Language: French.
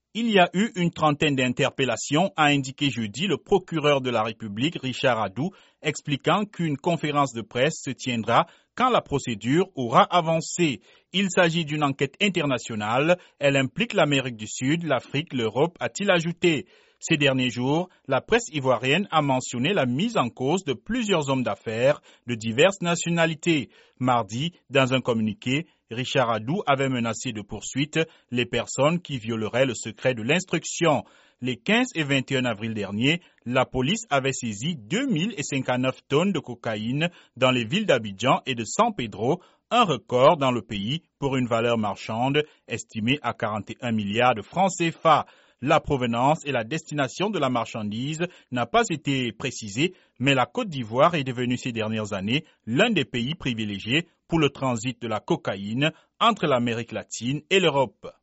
Il y a eu une trentaine d'interpellations, a indiqué jeudi le procureur de la République, Richard Adou, expliquant qu'une conférence de presse se tiendra quand la procédure aura avancé. Il s'agit d'une enquête internationale. Elle implique l'Amérique du Sud, l'Afrique, l'Europe, a-t-il ajouté. Ces derniers jours, la presse ivoirienne a mentionné la mise en cause de plusieurs hommes d'affaires de diverses nationalités. Mardi, dans un communiqué, Richard Adou avait menacé de poursuite les personnes qui violeraient le secret de l'instruction. Les 15 et 21 avril dernier, la police avait saisi 2059 tonnes de cocaïne dans les villes d'Abidjan et de San Pedro, un record dans le pays pour une valeur marchande estimée à 41 milliards de francs CFA. La provenance et la destination de la marchandise n'a pas été précisée, mais la Côte d'Ivoire est devenue ces dernières années l'un des pays privilégiés pour le transit de la cocaïne entre l'Amérique latine et l'Europe.